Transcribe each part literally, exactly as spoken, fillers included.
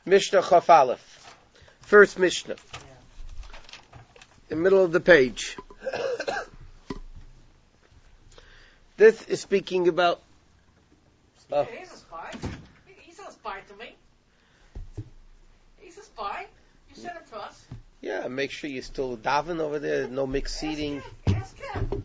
Mishnah Chaf Aleph. First Mishnah. The middle of the page. This is speaking about... Uh, he's a spy. He's a spy to me. He's a spy. You sent him to us. Yeah, make sure you still daven over there. No mixed seating. Ask him.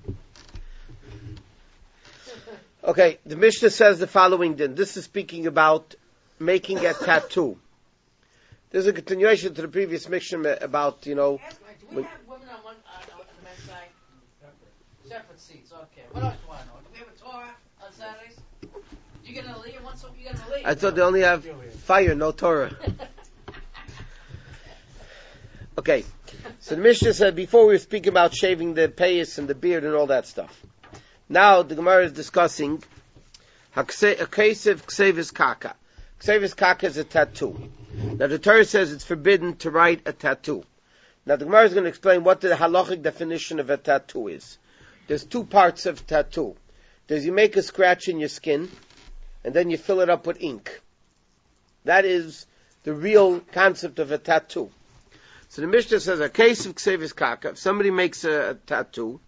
Okay, the Mishnah says the following then. This is speaking about making a tattoo. There's a continuation to the previous Mishnah about, you know... Ask, do we when, have women on, one, uh, on the men's side? Separate. Separate seats, okay. What else do you want to know? Do we have a Torah on Saturdays? You get an aliyah once, you get an aliyah. I thought they only have fire, no Torah. Okay, so the Mishnah said before we were speaking about shaving the payas and the beard and all that stuff. Now the Gemara is discussing Hakesev Ksevis Kaka. Ksevis Kaka is a tattoo. Now the Torah says it's forbidden to write a tattoo. Now the Gemara is going to explain what the halachic definition of a tattoo is. There's two parts of tattoo. There's you make a scratch in your skin, and then you fill it up with ink. That is the real concept of a tattoo. So the Mishnah says, a case of Ksevis Kaka, if somebody makes a, a tattoo,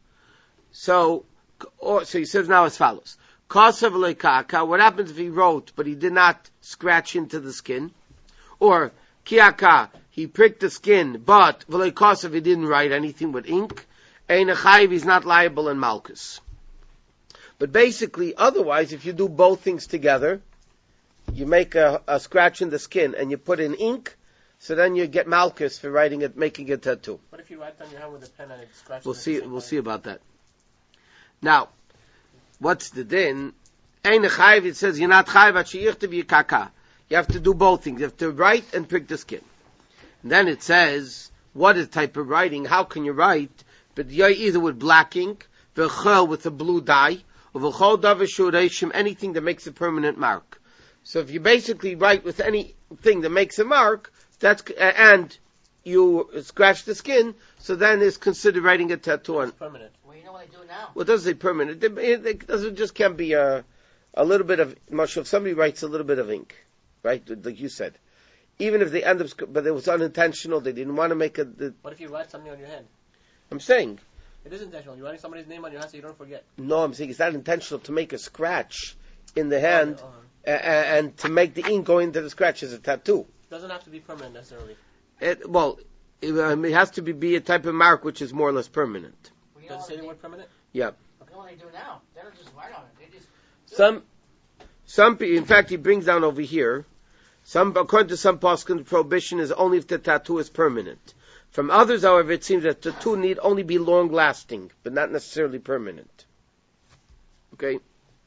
so, or, so he says now as follows. Kosav le'kaka, what happens if he wrote, but he did not scratch into the skin? Or, kiaka, he pricked the skin, but, v'le'kosav, he didn't write anything with ink. Ein achayiv, he's not liable in malchus. But basically, otherwise, if you do both things together, you make a, a scratch in the skin and you put in ink, so then you get malchus for writing it, making a tattoo. What if you write on your hand with a pen and it scratches? We'll see. We'll see about that. Now, what's the din? Ein chayiv. It says you're not chayiv at sheyichtav yikaka. You have to do both things. You have to write and prick the skin. And then it says what is type of writing? How can you write? But you're either with black ink, v'chol with a blue dye, or v'chol davar shureshim, anything that makes a permanent mark. So if you basically write with anything that makes a mark, that's uh, and you scratch the skin, so then it's considered writing a tattoo on. Permanent. Well, you know what I do now. Well, it doesn't say permanent. It, it, it doesn't just can't be a a little bit of much. If somebody writes a little bit of ink, right, like you said, even if they end up, but it was unintentional, they didn't want to make a. The, what if you write something on your hand? I'm saying it is intentional. You're writing somebody's name on your hand so you don't forget. No, I'm saying it's not intentional to make a scratch in the hand, uh-huh. uh, and to make the ink go into the scratch is a tattoo. It doesn't have to be permanent necessarily. It, well, it, um, it has to be, be a type of mark which is more or less permanent. Well, Does it say the word permanent? Yeah. You know what they do now? They don't just write on it. They just some, some, in fact, he brings down over here. Some, according to some poskim, the prohibition is only if the tattoo is permanent. From others, however, it seems that the tattoo need only be long lasting, but not necessarily permanent. Okay.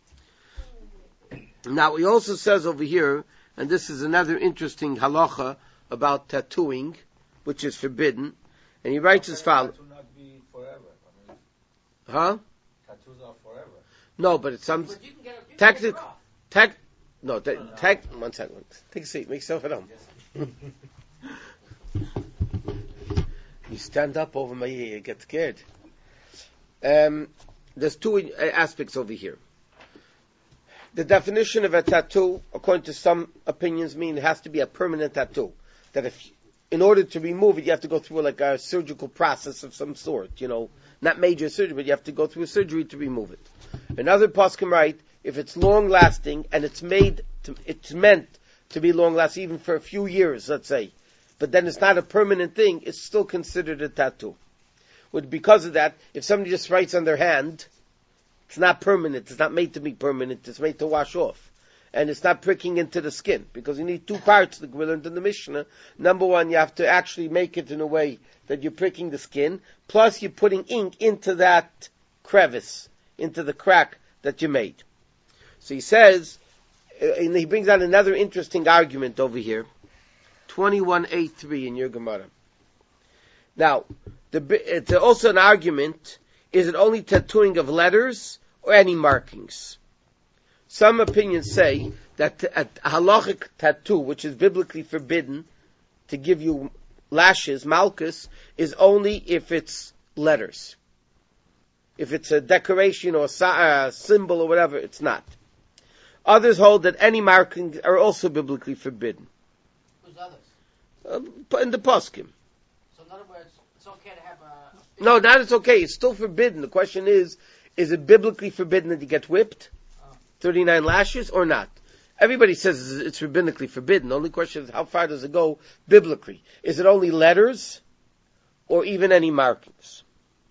Now he also says over here, and this is another interesting halacha about tattooing, which is forbidden, and he writes as follows. Tattoo not be forever. I mean, huh? Tattoos are forever. No, but it's some but you can get a, you technical. can Tech, no, te- tech. One second. Take a seat. Make yourself at home. You stand up over my ear. You get scared. Um, there's two uh, aspects over here. The definition of a tattoo, according to some opinions, mean it has to be a permanent tattoo. That if, in order to remove it, you have to go through like a surgical process of some sort. You know, not major surgery, but you have to go through a surgery to remove it. Another poskim write, if it's long lasting and it's made, to, it's meant to be long lasting, even for a few years, let's say, but then it's not a permanent thing, it's still considered a tattoo. Well, because of that, if somebody just writes on their hand, it's not permanent. It's not made to be permanent. It's made to wash off. And it's not pricking into the skin. Because you need two parts, like we learned in the Mishnah. Number one, you have to actually make it in a way that you're pricking the skin. Plus, you're putting ink into that crevice, into the crack that you made. So he says, and he brings out another interesting argument over here. twenty-one A three in your Gemara. Now, the, it's also an argument, is it only tattooing of letters or any markings? Some opinions say that a halachic tattoo, which is biblically forbidden to give you lashes, malchus, is only if it's letters. If it's a decoration or a symbol or whatever, it's not. Others hold that any markings are also biblically forbidden. use others. Uh, in the poskim. So in other words, it's okay to have a... No, that is okay. It's still forbidden. The question is, is it biblically forbidden that you get whipped? Oh. thirty-nine lashes or not? Everybody says it's rabbinically forbidden. The only question is how far does it go biblically? Is it only letters or even any markings?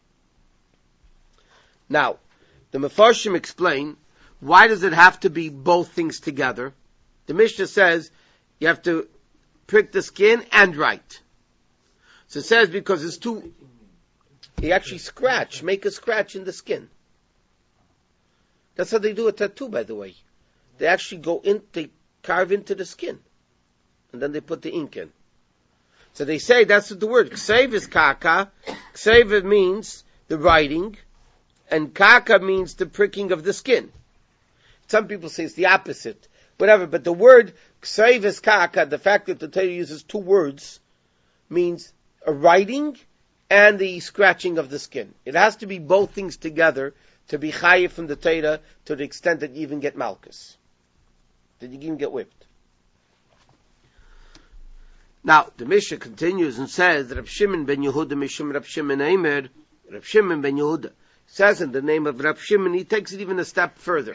Now, the Mefarshim explain, why does it have to be both things together? The Mishnah says you have to prick the skin and write. So it says because it's too... You actually scratch, make a scratch in the skin. That's how they do a tattoo, by the way. They actually go in, they carve into the skin. And then they put the ink in. So they say, that's what the word, ksev is kaka. Ksev means the writing. And kaka means the pricking of the skin. Some people say it's the opposite. Whatever, but the word ksev is kaka, the fact that the Torah uses two words, means a writing and the scratching of the skin. It has to be both things together to be chayiv from the Torah to the extent that you even get malchus. That you even get whipped. Now, the Mishnah continues and says that Rab Shimon ben Yehuda Mishum Rab Shimon Eimer, Rab Shimon ben Yehuda says in the name of Rab Shimon, he takes it even a step further.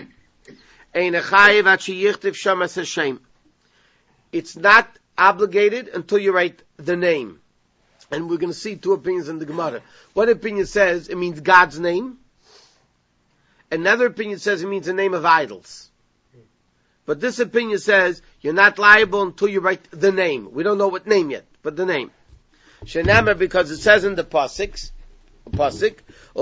It's not obligated until you write the name. And we're going to see two opinions in the Gemara. One opinion says it means God's name. Another opinion says it means the name of idols. But this opinion says you're not liable until you write the name. We don't know what name yet, but the name. Shenamar, because it says in the Pasiks, Pasik,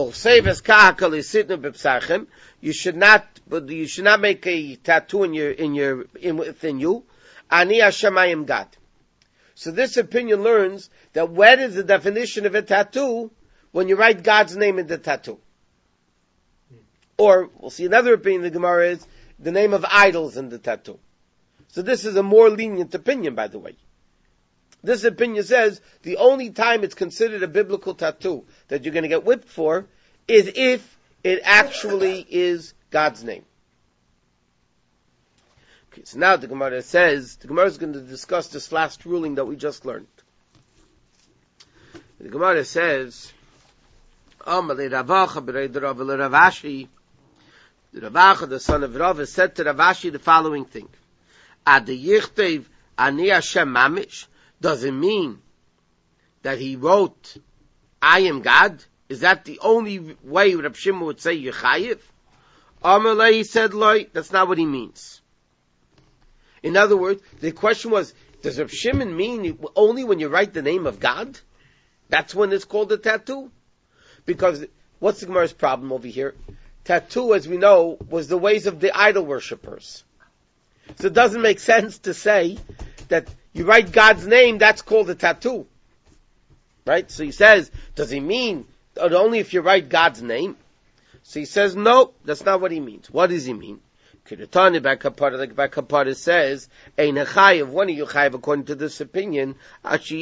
you should not, but you should not make a tattoo in your, in your, in within you. Ani Hashem I am God. So this opinion learns that what is the definition of a tattoo when you write God's name in the tattoo? Or, we'll see another opinion in the Gemara is the name of idols in the tattoo. So this is a more lenient opinion, by the way. This opinion says the only time it's considered a biblical tattoo that you're going to get whipped for is if it actually is God's name. Okay, so now the Gemara says, the Gemara is going to discuss this last ruling that we just learned. The Gemara says, Amalei Ravacha b'rei Rav Ravashi, the Ravacha, the son of Rav, said to Ravashi the following thing. Ad yichteiv ani Hashem mamish, does it mean that he wrote, I am God? Is that the only way Reb Shimon would say Yechayiv? Amalei, he said, Loi, that's not what he means. In other words, the question was, does Reb Shimon mean only when you write the name of God? That's when it's called a tattoo? Because, what's the Gemara's problem over here? Tattoo, as we know, was the ways of the idol worshippers. So it doesn't make sense to say that you write God's name, that's called a tattoo. Right? So he says, does he mean only if you write God's name? So he says, no, that's not what he means. What does he mean? Kiratani by Kapara, like by Kapara says, Ein Chayiv, when are you Chayiv according to this opinion? Until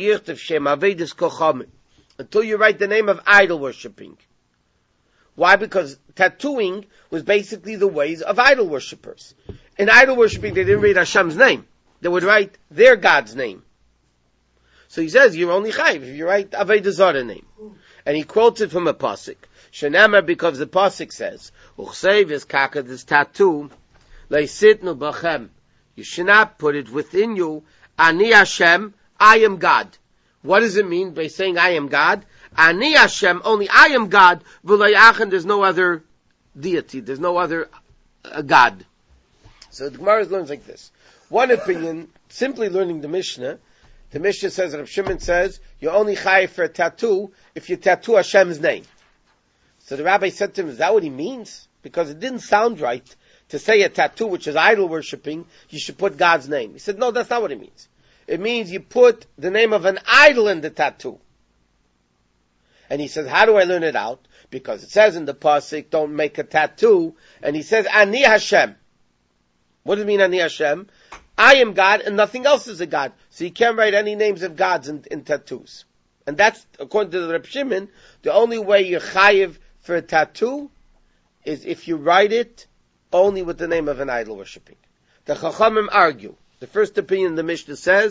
you write the name of idol worshipping. Why? Because tattooing was basically the ways of idol worshippers. In idol worshipping, they didn't write Hashem's name. They would write their God's name. So he says, you're only Chayiv if you write Avodah Zarah name. And he quotes it from a Pasuk. Shenamar, because the Pasuk says, Uchsev is kaka, this tattoo, Leisitnu bachem. You should not put it within you. Ani Hashem, I am God. What does it mean by saying I am God? Ani Hashem, only I am God. V'lo yachan, there's no other deity. There's no other uh, God. So the Gemara learns like this. One opinion, simply learning the Mishnah, the Mishnah says, Rav Shimon says, you're only chayiv for a tattoo if you tattoo Hashem's name. So the rabbi said to him, is that what he means? Because it didn't sound right to say a tattoo, which is idol worshipping, you should put God's name. He said, no, that's not what it means. It means you put the name of an idol in the tattoo. And he says, how do I learn it out? Because it says in the Pasuk, don't make a tattoo. And he says, Ani Hashem. What does it mean, Ani Hashem? I am God and nothing else is a God. So you can't write any names of gods in, in tattoos. And that's, according to the Reb Shimon, the only way you're chayiv for a tattoo is if you write it only with the name of an idol worshipping. The Chachamim argue. The first opinion the Mishnah says,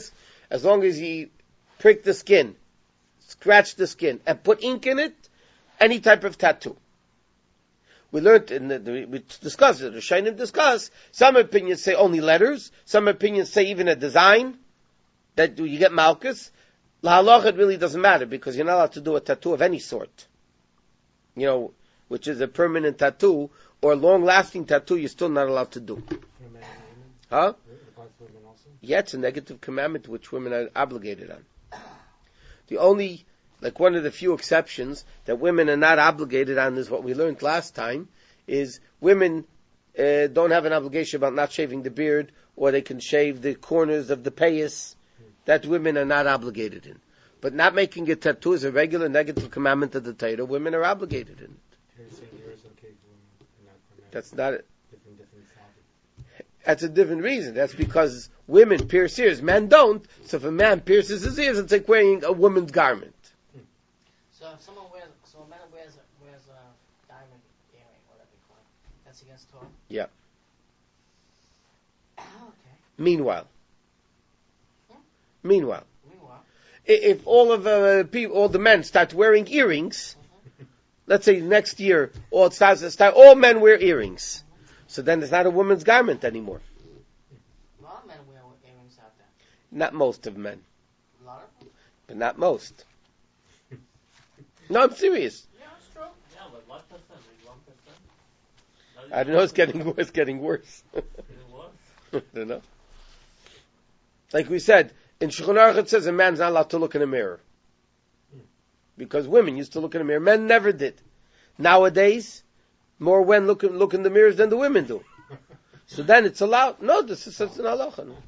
as long as he pricked the skin, scratched the skin, and put ink in it, any type of tattoo. We learned, in the, the, we discussed it, the Shainim discuss, some opinions say only letters, some opinions say even a design, that you get malchus. La halacha, it really doesn't matter, because you're not allowed to do a tattoo of any sort. You know, which is a permanent tattoo, or a long-lasting tattoo, you're still not allowed to do. Huh? Yeah, it's a negative commandment which women are obligated on. The only, like one of the few exceptions that women are not obligated on is what we learned last time, is women uh, don't have an obligation about not shaving the beard, or they can shave the corners of the payas. That women are not obligated in. But not making a tattoo is a regular negative commandment of the Torah. Women are obligated in it. That's not it. That's a different reason. That's because women pierce ears, men don't. So if a man pierces his ears, it's like wearing a woman's garment. So if someone wears, so a man wears a, wears a diamond earring, whatever you call it, that's against Torah? Yeah. Oh, okay. Meanwhile. Hmm? Meanwhile. Meanwhile. If all of uh, people, all the men start wearing earrings, mm-hmm. let's say next year, all it starts, it start, all men wear earrings. So then it's not a woman's garment anymore. A lot of men wear earrings out there. Not most of men. A lot of them? But not most. No, I'm serious. Yeah, that's true. Yeah, but one percent, maybe one percent. I don't know, it's getting, it's getting worse. It was. I don't know. Like we said, in Shulchan Aruch it says a man's not allowed to look in a mirror. Because women used to look in a mirror. Men never did. Nowadays, more men look, look in the mirrors than the women do. So then it's allowed. No, this is such an halacha. No.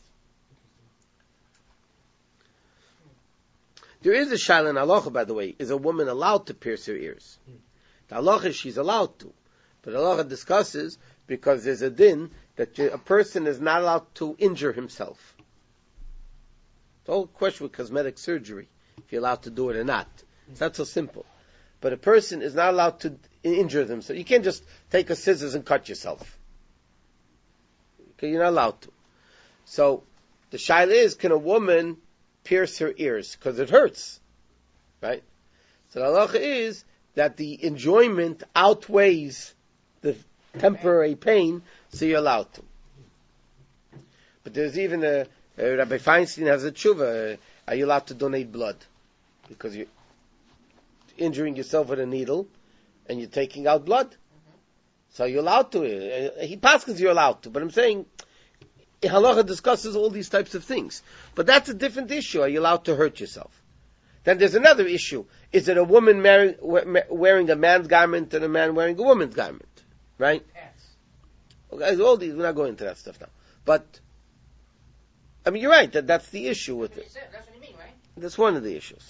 There is a shaila in halacha, by the way. Is a woman allowed to pierce her ears? The halacha is she's allowed to. But halacha discusses, because there's a din, that a person is not allowed to injure himself. The whole question with cosmetic surgery, if you're allowed to do it or not. It's not so simple. But a person is not allowed to injure themselves. You can't just take a scissors and cut yourself. Okay, you're not allowed to. So, the shaila is, can a woman pierce her ears? Because it hurts. Right? So the halacha is that the enjoyment outweighs the temporary pain, so you're allowed to. But there's even a, a Rabbi Feinstein has a tshuva, uh, are you allowed to donate blood? Because you're injuring yourself with a needle, and you're taking out blood. Mm-hmm. So you're allowed to. Uh, he passes you're allowed to. But I'm saying, halacha discusses all these types of things. But that's a different issue. Are you allowed to hurt yourself? Then there's another issue. Is it a woman marrying, wearing a man's garment and a man wearing a woman's garment? Right? Pants. Okay, all these, we're not going into that stuff now. But, I mean, you're right, that that's the issue with it. That's what you mean, right? That's one of the issues.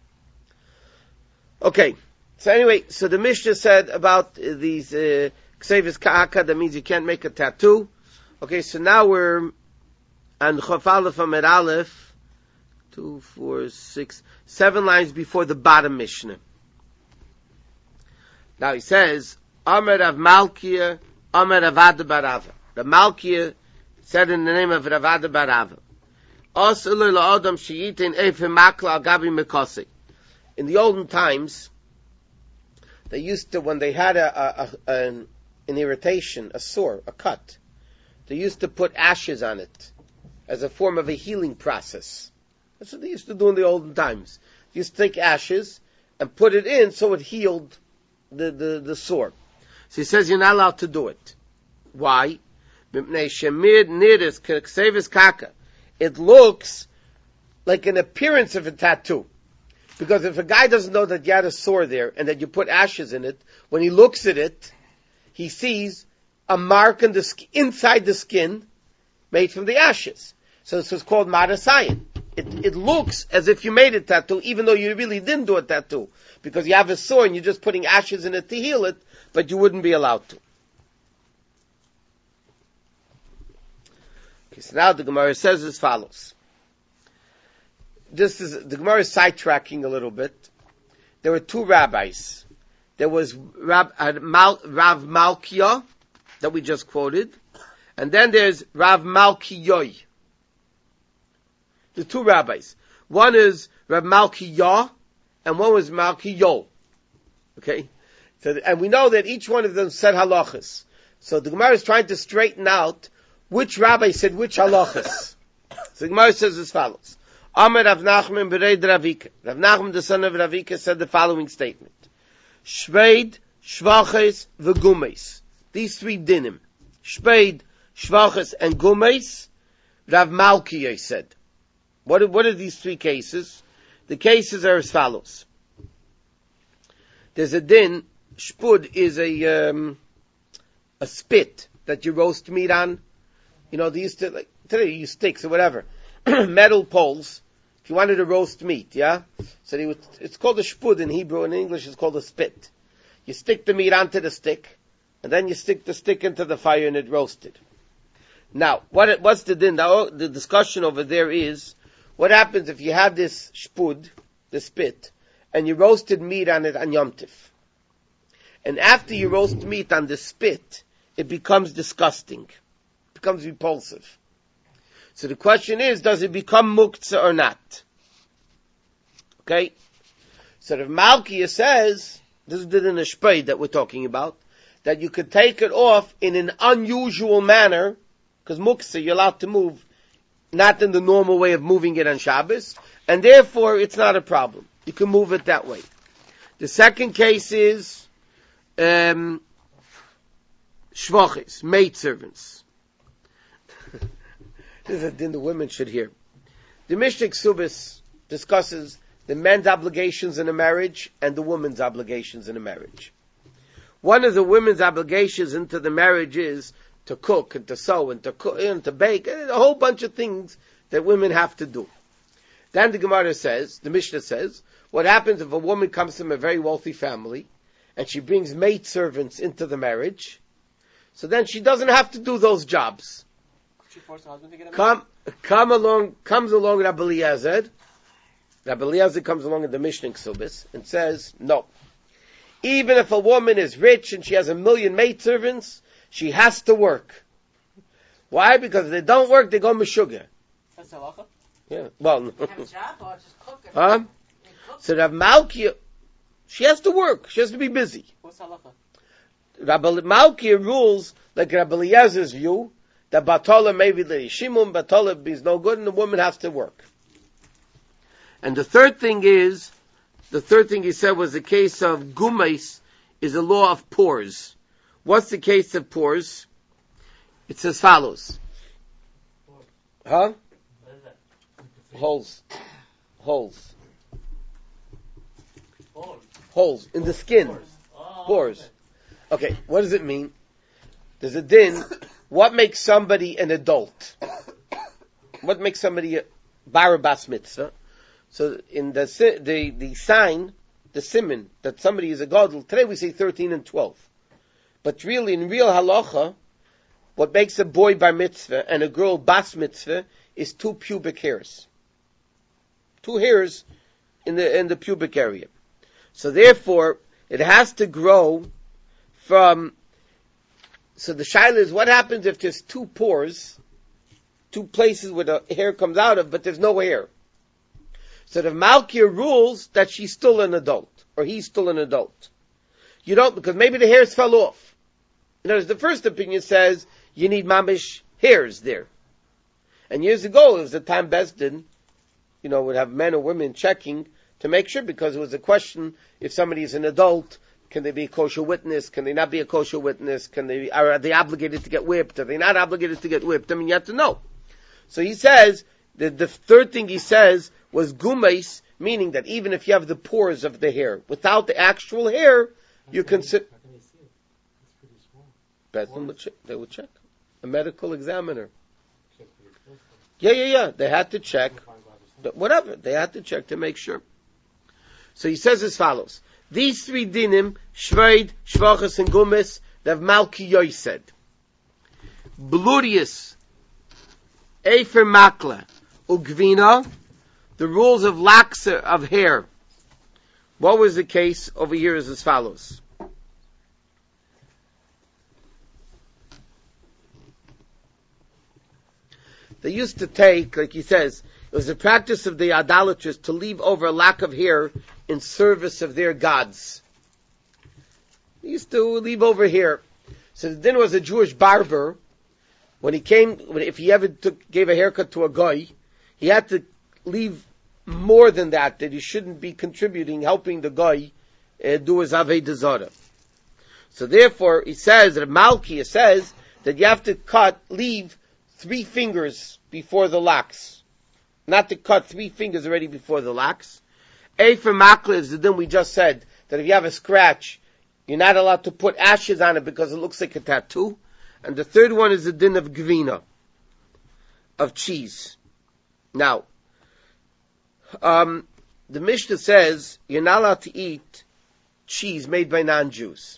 Okay, so anyway, so the Mishnah said about uh, these uh, ksevis ka'aka, that means you can't make a tattoo. Okay, so now we're on Chaf Aleph Amud Aleph, two, four, six, seven lines before the bottom Mishnah. Now he says, Amar Rav Malkiya, Amar Rav Ada bar Rava. The Malkiya said in the name of Rav Ada bar Rava, As'ilur la'adam sheyitin eifim makla al gabi mekosei. In the olden times, they used to, when they had a, a, a an, an irritation, a sore, a cut, they used to put ashes on it as a form of a healing process. That's what they used to do in the olden times. They used to take ashes and put it in so it healed the, the, the sore. So he says you're not allowed to do it. Why? It looks like an appearance of a tattoo. Because if a guy doesn't know that you had a sore there and that you put ashes in it, when he looks at it, he sees a mark in the sk- inside the skin made from the ashes. So this is called marasayin. It, it looks as if you made a tattoo, even though you really didn't do a tattoo. Because you have a sore and you're just putting ashes in it to heal it, but you wouldn't be allowed to. Okay, so now the Gemara says as follows. This is, the Gemara is sidetracking a little bit. There were two rabbis. There was Rab, uh, Mal, Rav Malkiya, that we just quoted, and then there's Rav Malkiyoy. The two rabbis. One is Rav Malki Yah, and one was Malki Yo. Okay? So, and we know that each one of them said halachas. So the Gemara is trying to straighten out which rabbi said which halachas. So the Gemara says as follows. Amar Rav Nachman Bereid Ravika. Rav Nachman, the son of Ravika, said the following statement. Shveid, Shvaches, V'gumes. These three dinim. Shveid, Shvaches, and Gumes. Rav Malkiah said. What are, what are these three cases? The cases are as follows. There's a din. Shpud is a um, a spit that you roast meat on. You know, they used to, like, today you use sticks or whatever. Metal poles. If you wanted to roast meat, yeah? So they would, it's called a shpud in Hebrew, in English it's called a spit. You stick the meat onto the stick, and then you stick the stick into the fire and it roasted. Now, what what's the din? The, the discussion over there is, what happens if you have this shpud, the spit, and you roasted meat on it on Yom Tif? And after you roast meat on the spit, it becomes disgusting. It becomes repulsive. So the question is, does it become muktzah or not? Okay? So the Malkiah says, this is the Nishpei that we're talking about, that you could take it off in an unusual manner, because muktzah you're allowed to move, not in the normal way of moving it on Shabbos, and therefore it's not a problem. You can move it that way. The second case is, um, shvachis, maidservants. This is a din the women should hear. The Mishnah Ksubis discusses the men's obligations in a marriage and the woman's obligations in a marriage. One of the women's obligations into the marriage is to cook and to sew and to cook and to bake, and a whole bunch of things that women have to do. Then the Gemara says, the Mishnah says, what happens if a woman comes from a very wealthy family and she brings maid servants into the marriage? So then she doesn't have to do those jobs. She forced her husband to get a Come, come along, comes along Rabbi Eliezer. Rabbi Eliezer comes along in the Mishnah Ksubis and says, no. Even if a woman is rich and she has a million maidservants, she has to work. Why? Because if they don't work, they go meshuggah. That's halacha? Yeah. Well, no. Have a job or just cook it? Huh? They cook. So Rav Malkiah, she has to work. She has to be busy. What's halacha? Rabbi Malkiah rules like Rabbi Eliezer's view, that Batola maybe the Shimun, Batola is no good, and the woman has to work. And the third thing is, the third thing he said was the case of Gumes is a law of pores. What's the case of pores? It's as follows. Huh? What is that? Holes. Holes. Pores. Holes in the skin. Pores. Oh, Pores. okay. Okay, what does it mean? There's a din. What makes somebody an adult? What makes somebody a Barabas mitzvah? So in the the the sign, the siman, that somebody is a gadol, today we say thirteen and twelve. But really, in real halacha, what makes a boy bar mitzvah and a girl bas mitzvah is two pubic hairs. Two hairs in the in the pubic area. So therefore, it has to grow from. So the shaila is, what happens if there's two pores, two places where the hair comes out of, but there's no hair? So the Malkiah rules that she's still an adult, or he's still an adult. You don't, because maybe the hairs fell off. In other words, the first opinion says you need mamish hairs there. And years ago, it was a time Besdin, you know, would have men or women checking to make sure, because it was a question, if somebody is an adult, can they be a kosher witness? Can they not be a kosher witness? Can they, are they obligated to get whipped? Are they not obligated to get whipped? I mean, you have to know. So he says, that the third thing he says was gumes, meaning that even if you have the pores of the hair, without the actual hair, you can sit. How can they see it? It's pretty small. Bedlam would check, they would check. A medical examiner. Check pretty close, Yeah, yeah, yeah. They had to check. though. Find by the But whatever. They had to check to make sure. So he says as follows. These three dinim, Shveid, Shvachas, and Gumes, that Malkiah said. Blurius, Efer Makla, Ugvina, the rules of laksa, of hair. What was the case over here is as follows. They used to take, like he says, It was the practice of the idolaters to leave over a lack of hair in service of their gods. They used to leave over hair. So then was a Jewish barber. When he came, if he ever took, gave a haircut to a guy, he had to leave more than that, that he shouldn't be contributing, helping the guy uh, do his Avodah Zarah. So therefore, he says, that Malkiah says, that you have to cut, leave three fingers before the locks. Not to cut three fingers already before the locks. A for Makla is the din we just said, that if you have a scratch, you're not allowed to put ashes on it because it looks like a tattoo. And the third one is the din of Gvina, of cheese. Now, um, the Mishnah says you're not allowed to eat cheese made by non-Jews.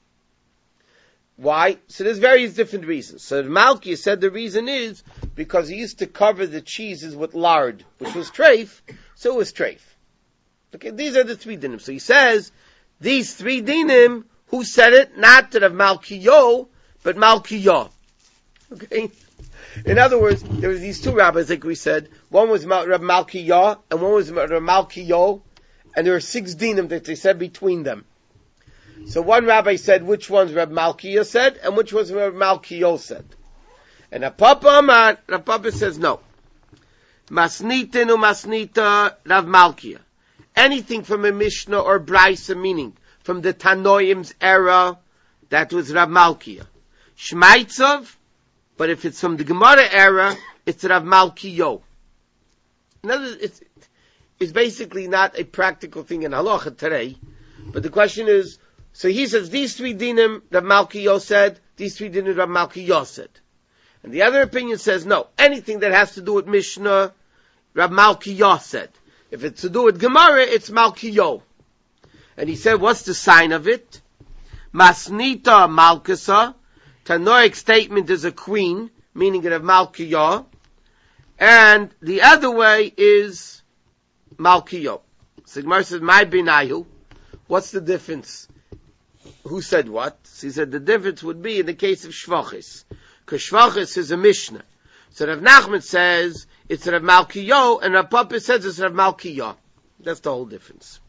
Why? So there's various different reasons. So Malkiah said the reason is because he used to cover the cheeses with lard, which was treif, so it was treif. Okay, these are the three dinim. So he says, these three dinim, who said it? Not that of Malkiah, but Malkiah. Okay? In other words, there were these two rabbis, like we said. One was Rav Malkiah, and one was Rav Malkiah, and there were six dinim that they said between them. So one rabbi said which ones Rav Malkiah said, and which ones Rav Malkiah said. And Rav Papa Amar, Rav Papa says no. Masnitin u masnita Rav Malkiah. Anything from a Mishnah or Braisa, meaning from the Tanoim's era, that was Rav Malkiah. Shmaitzov, but if it's from the Gemara era, it's Rav Malkiah. In other words, it's, it's basically not a practical thing in halacha today, but the question is, so he says, these three dinim Rav Malkiah said, these three dinim Rav Malkiah said. And the other opinion says, no, anything that has to do with Mishnah, Rav Malkiah said. If it's to do with Gemara, it's Malkiah. And he said, what's the sign of it? Masnita Malkasa. Tanoic statement is a queen, meaning it of Malkiah. And the other way is Malkiah. So Gemara says, my binayu. What's the difference? Who said what? So he said the difference would be in the case of Shvachis. Because Shvachis is a Mishnah. So Rav Nachman says it's Rav Malkiah, and Rav Papa says it's Rav Malkiah. That's the whole difference.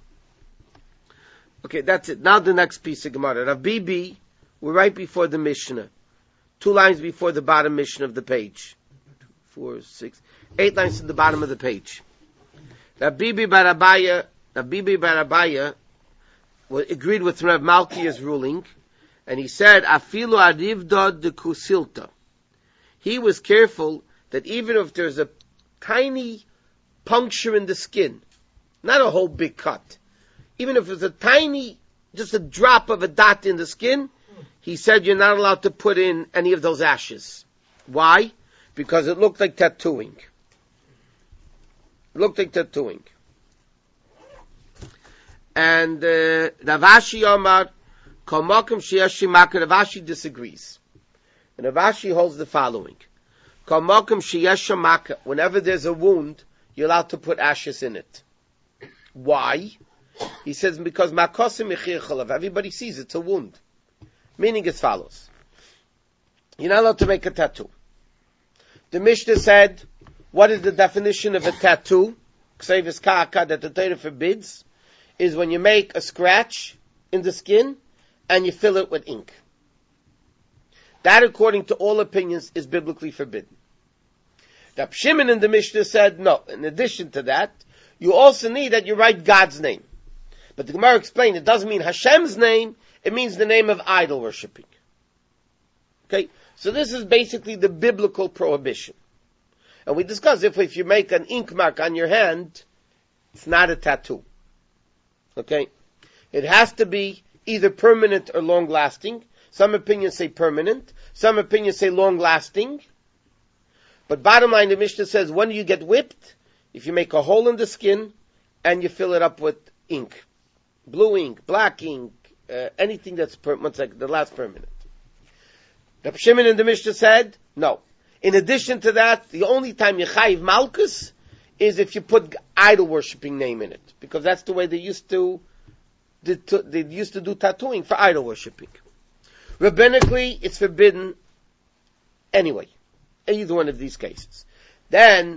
Okay, that's it. Now the next piece of Gemara. Rav Bibi, we're right before the Mishnah. Two lines before the bottom Mishnah of the page. Four, six, eight lines to the bottom of the page. Rav Bibi bar Abaya, Rav Bibi bar Abaya agreed with Rav Malkiah's ruling, and he said, Afilu arivda de kusilta. He was careful that even if there's a tiny puncture in the skin, not a whole big cut, even if it's a tiny, just a drop of a dot in the skin, he said you're not allowed to put in any of those ashes. Why? Because it looked like tattooing. It looked like tattooing. And uh, Ravashi Omar, Kamakim Shiyashimaka, Ravashi disagrees. And Ravashi holds the following. Kamakim Shiyashimaka, whenever there's a wound, you're allowed to put ashes in it. Why? He says, because Makosim Mechir Chalav, everybody sees it's a wound. Meaning as follows. You're not allowed to make a tattoo. The Mishnah said, what is the definition of a tattoo? Ksevis Ka'aka, that the Torah forbids, is when you make a scratch in the skin and you fill it with ink. That, according to all opinions, is biblically forbidden. Rab Shimon in the Mishnah said, no, in addition to that, you also need that you write God's name. But the Gemara explained it doesn't mean Hashem's name, it means the name of idol worshipping. Okay? So this is basically the biblical prohibition. And we discussed if, if you make an ink mark on your hand, it's not a tattoo. Okay? It has to be either permanent or long-lasting. Some opinions say permanent. Some opinions say long-lasting. But bottom line, the Mishnah says, when you get whipped, if you make a hole in the skin and you fill it up with ink. Blue ink, black ink, uh, anything that's per- one second, the last permanent. Reb Shimon in the Mishnah said, no. In addition to that, the only time you chayiv malchus is if you put idol worshipping name in it, because that's the way they used to, they used to do tattooing for idol worshipping. Rabbinically, it's forbidden anyway, either one of these cases. Then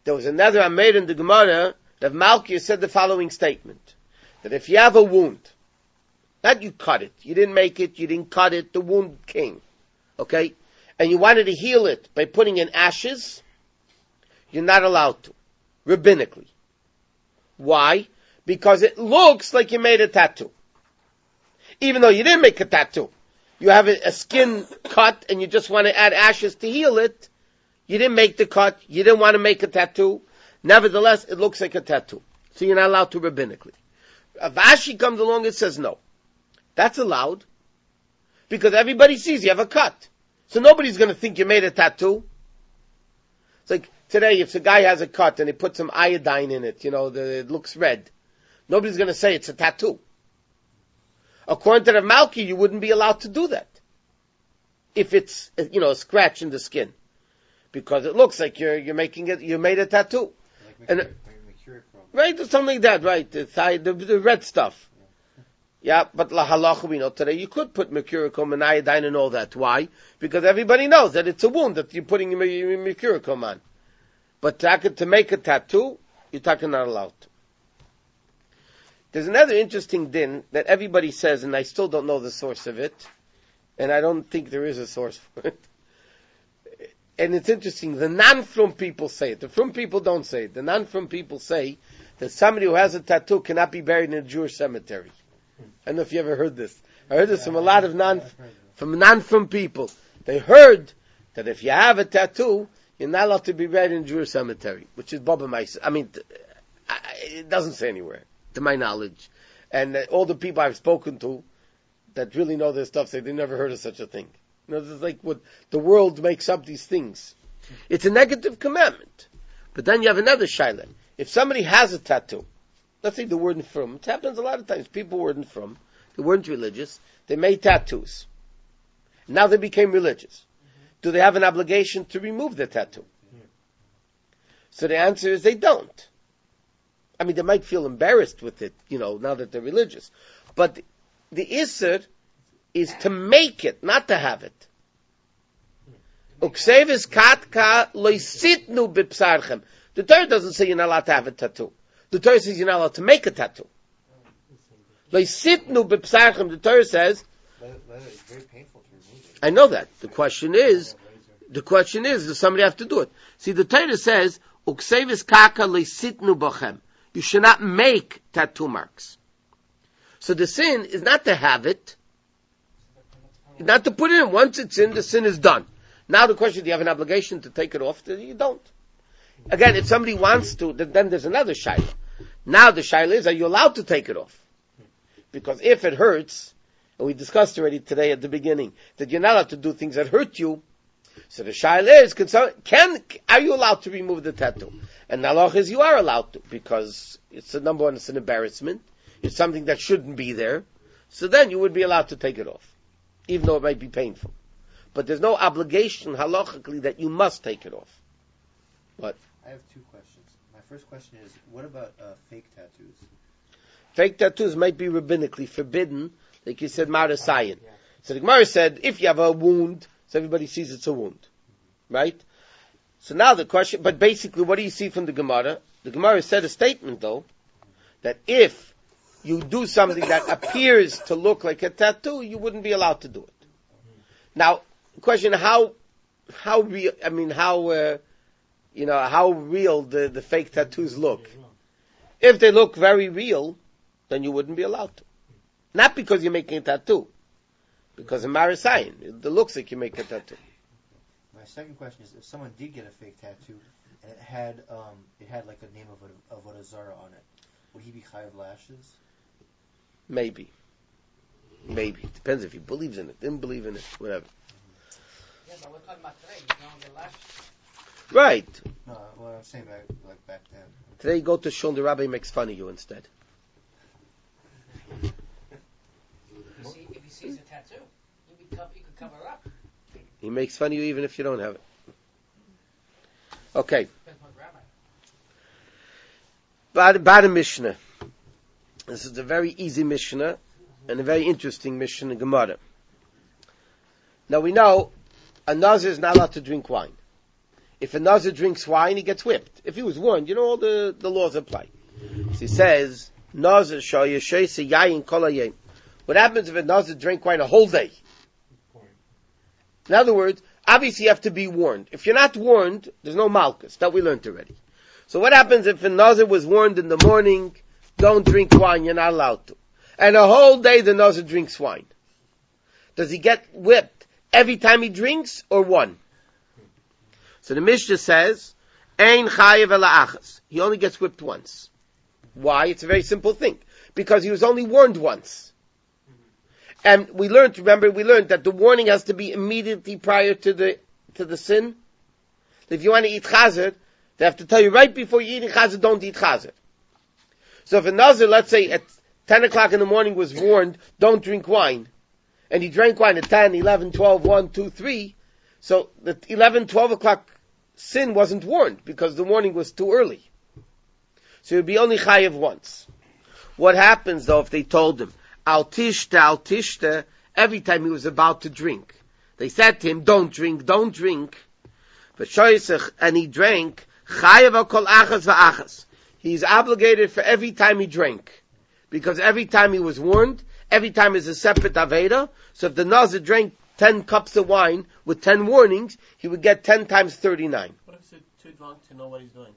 There was another I made in the Gemara, that Malkiah said the following statement, that if you have a wound, not you cut it, you didn't make it, you didn't cut it, the wound came, okay? And you wanted to heal it by putting in ashes, you're not allowed to, rabbinically. Why? Because it looks like you made a tattoo. Even though you didn't make a tattoo. You have a, a skin cut and you just want to add ashes to heal it. You didn't make the cut. You didn't want to make a tattoo. Nevertheless, it looks like a tattoo. So you're not allowed to rabbinically. Avashi comes along and says no. That's allowed. Because everybody sees you have a cut. So nobody's going to think you made a tattoo. It's like today, if the guy has a cut and they put some iodine in it, you know, the, it looks red. Nobody's going to say it's a tattoo. According to the Malki, you wouldn't be allowed to do that. If it's, you know, a scratch in the skin. Because it looks like you're, you're making it, you made a tattoo. Like And, mercuric, mercuric problem. right, or something like that, right, the, the, the red stuff. Yeah, but la halacha we know today, you could put mercuricum and iodine and all that. Why? Because everybody knows that it's a wound that you're putting mercuricum on. But to, to make a tattoo, you're talking not allowed to. There's another interesting din that everybody says, and I still don't know the source of it, and I don't think there is a source for it. And it's interesting, the non-from people say it. The from people don't say it. The non-from people say that somebody who has a tattoo cannot be buried in a Jewish cemetery. I don't know if you ever heard this. I heard this from a lot of non, from non-from people. They heard that if you have a tattoo, you're not allowed to be buried in a Jewish cemetery, which is Baba Maisa. I mean, it doesn't say anywhere, to my knowledge. And all the people I've spoken to that really know this stuff say they never heard of such a thing. You know, it's like what the world makes up these things. It's a negative commandment. But then you have another shaila. If somebody has a tattoo, let's say the word from, it happens a lot of times. People weren't from, they weren't religious, they made tattoos. Now they became religious. Do they have an obligation to remove the tattoo? So the answer is they don't. I mean, they might feel embarrassed with it, you know, now that they're religious. But the, the Isser is to make it, not to have it. Uksevis katka loisitnu bipsarchem. The Torah doesn't say you're not allowed to have a tattoo. The Torah says you're not allowed to make a tattoo. Loisitnu bipsarchem. The Torah says. Leather, leather is very painful to remove it. I know that. The question is, the question is, does somebody have to do it? See, the Torah says uksevis kaka loisitnu bachem. You should not make tattoo marks. So the sin is not to have it. Not to put it in. Once it's in, the sin is done. Now the question, do you have an obligation to take it off? You don't. Again, if somebody wants to, then there's another shaila. Now the shaila is, are you allowed to take it off? Because if it hurts, and we discussed already today at the beginning, that you're not allowed to do things that hurt you, so the shaila is, can, are you allowed to remove the tattoo? And the halach is you are allowed to, because it's a number one, it's an embarrassment. It's something that shouldn't be there. So then you would be allowed to take it off. Even though it might be painful. But there's no obligation halachically that you must take it off. What? I have two questions. My first question is, what about uh, fake tattoos? Fake tattoos might be rabbinically forbidden, like you said, Marasayan. Yeah. So the Gemara said, if you have a wound, so everybody sees it's a wound. Mm-hmm. Right? So now the question, but basically what do you see from the Gemara? The Gemara said a statement though, that if you do something that appears to look like a tattoo, you wouldn't be allowed to do it. Now, question: How, how real? I mean, how, uh, you know, how real the, the fake tattoos look? If they look very real, then you wouldn't be allowed to. Not because you're making a tattoo, because in Marasayan, it looks like you make a tattoo. My second question is: if someone did get a fake tattoo and it had, um, it had like a name of a of a Zara on it, would he be chayav lashes? Maybe. Maybe. It depends if he believes in it, didn't believe in it, whatever. Yeah, but we're talking about today. You don't get lashes. Right. No, well, I'm saying back, like back then. Today you go to shul, the rabbi makes fun of you instead. If he, see, if he sees a tattoo, you can cover, you can cover up. He makes fun of you even if you don't have it. Okay. Depends on the rabbi. Bad, bad Mishnah. This is a very easy Mishnah and a very interesting Mishnah in Gemara. Now we know a Nazir is not allowed to drink wine. If a Nazir drinks wine, he gets whipped. If he was warned, you know, all the, the laws apply. So he says, Nazir shal yeshayse yayin kol hayom. What happens if a Nazir drink wine a whole day? In other words, obviously you have to be warned. If you're not warned, there's no malchus. That we learned already. So what happens if a Nazir was warned in the morning, don't drink wine, you're not allowed to. And a whole day the Nazir drinks wine. Does he get whipped every time he drinks, or one? So the Mishnah says, Ein chayev ela achas. He only gets whipped once. Why? It's a very simple thing. Because he was only warned once. And we learned, remember, we learned that the warning has to be immediately prior to the, to the sin. If you want to eat chazer, they have to tell you right before you eat chazer, don't eat chazer. So if a Nazir, let's say at ten o'clock in the morning was warned, don't drink wine, and he drank wine at ten, eleven, twelve, one, two, three, so the eleven, twelve o'clock sin wasn't warned because the warning was too early. So it would be only chayev once. What happens though if they told him, al tishta, al tishta, every time he was about to drink? They said to him, don't drink, don't drink. But shoysech, and he drank, chayev al kol achas va'achas. He's obligated for every time he drank. Because every time he was warned, every time is a separate Aveda. So if the Nazir drank ten cups of wine with ten warnings, he would get ten times thirty-nine. What if he's too drunk to know what he's doing?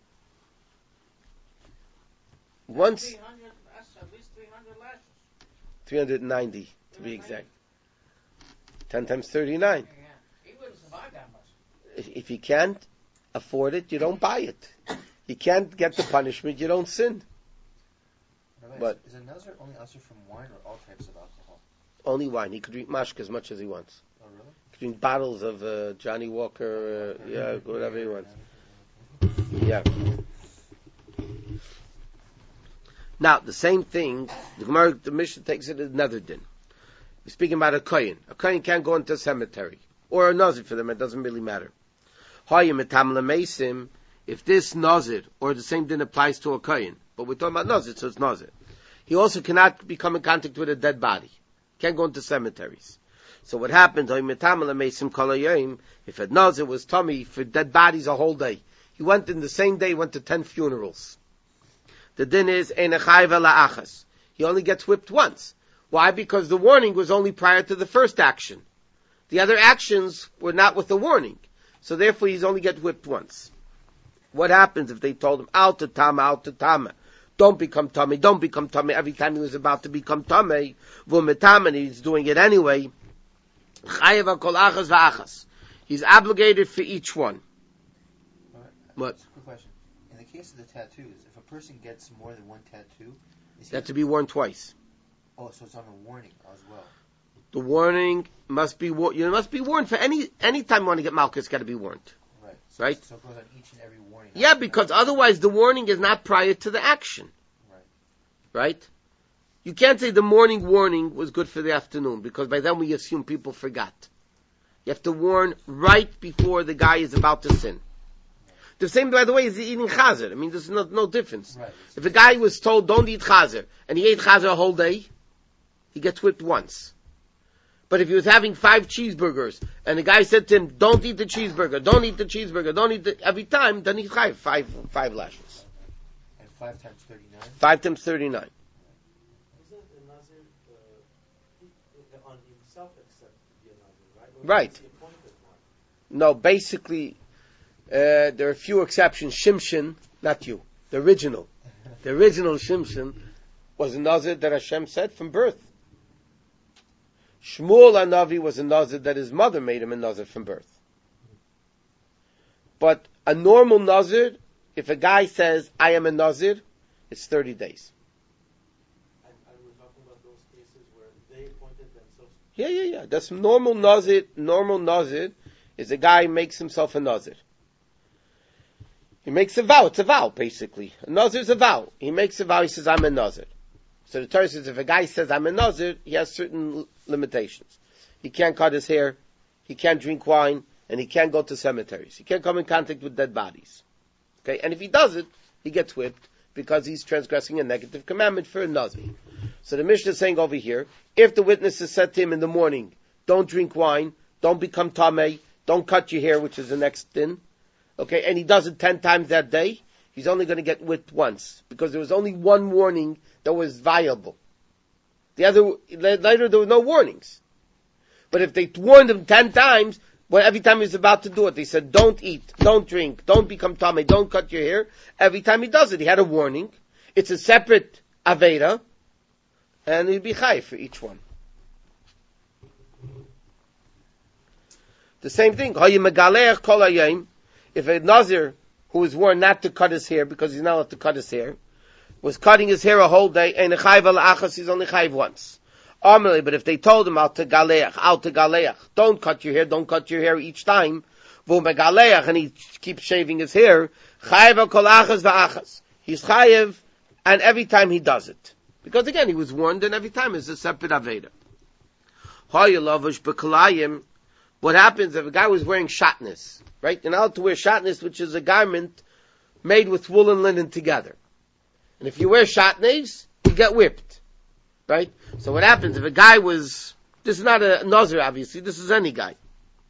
Once, three hundred, that's at least three hundred lashes. three hundred ninety to be exact. ten times thirty-nine. Yeah. He wouldn't survive that much. If, if you can't afford it, you don't buy it. You can't get the punishment, you don't sin. Rabbi, But- is a Nazir only usher from wine or all types of alcohol? Only wine. He could drink mashka as much as he wants. Oh, really? He could drink bottles of uh, Johnny Walker, uh, yeah, whatever he wants. Yeah. Now, the same thing, the Gemara, the Mishnah takes it another din. We're speaking about a kohen. A kohen can't go into a cemetery. Or a nazir for them, it doesn't really matter. Hoyim etam lemesim, if this nazir, or the same din applies to a kohen, but we're talking about nazir, so it's nazir. He also cannot become in contact with a dead body. Can't go into cemeteries. So what happens, hoyim etam lemesim kol hayom, if a nazir was tummy for dead bodies a whole day, he went in the same day, went to ten funerals. The din is ein chayv ela achas. He only gets whipped once. Why? Because the warning was only prior to the first action. The other actions were not with the warning. So therefore he's only get whipped once. What happens if they told him, al tama, al tama, don't become tummy, don't become tummy, every time he was about to become tummy, vumetam, and he's doing it anyway, chayev kol achas va'achas. He's obligated for each one. All right. What? Just a quick question. In the case of the tattoos, if a person gets more than one tattoo, is he... They have to be warned twice. Oh, so it's on a warning as well. The warning must be war- you must be warned for any any time you want to get malchus, got to be warned. Right. So, Right? So it goes on each and every warning. Yeah, because otherwise the warning is not prior to the action. Right. Right? You can't say the morning warning was good for the afternoon, because by then we assume people forgot. You have to warn right before the guy is about to sin. The same, by the way, is eating chazer. I mean, there's no, no difference. Right. If a guy was told, don't eat chazer, and he ate chazer a whole day, he gets whipped once. But if he was having five cheeseburgers, and the guy said to him, don't eat the cheeseburger, don't eat the cheeseburger, don't eat the, every time, then he's chayiv, five, five lashes. And five times thirty-nine? Five times thirty-nine. Isn't a Nazir uh, he- on himself accept to be a Nazir, right? Or Right. is he appointed one? No, basically, uh, there are a few exceptions. Shimshon, not you, the original. The original Shimshon was a Nazir that Hashem said from birth. Shmuel HaNavi was a Nazir that his mother made him a Nazir from birth. But a normal Nazir, if a guy says, I am a Nazir, it's thirty days. And, and we're talking about those cases where they appointed themselves. Yeah, yeah, yeah. That's normal Nazir. Normal Nazir is a guy who makes himself a Nazir. He makes a vow. It's a vow, basically. A Nazir is a vow. He makes a vow. He says, I'm a Nazir. So the Torah says, if a guy says, I'm a Nazir, he has certain l- limitations. He can't cut his hair, he can't drink wine, and he can't go to cemeteries. He can't come in contact with dead bodies. Okay? And if he does it, he gets whipped because he's transgressing a negative commandment for a Nazir. So the Mishnah is saying over here, if the witnesses said to him in the morning, don't drink wine, don't become tameh, don't cut your hair, which is the next din, okay, and he does it ten times that day, he's only going to get whipped once, because there was only one warning that was viable. The other, later there were no warnings. But if they warned him ten times, well, every time he was about to do it, they said, don't eat, don't drink, don't become tamei, don't cut your hair. Every time he does it, he had a warning. It's a separate aveda, and he'd be chai for each one. The same thing. If a nazir who was warned not to cut his hair because he's not allowed to cut his hair was cutting his hair a whole day, and he's only chayv once. But if they told him, al tegaleach, al tegaleach, don't cut your hair, don't cut your hair each time, and he keeps shaving his hair, chayv kol achas v'achas. He's chayiv, and every time he does it. Because again, he was warned, and every time is a separate aveda. What happens if a guy was wearing shatnez, right? You're not allowed to wear shatnez, which is a garment made with wool and linen together. And if you wear shatnez, you get whipped, right? So what happens if a guy was, this is not a nazir obviously, this is any guy,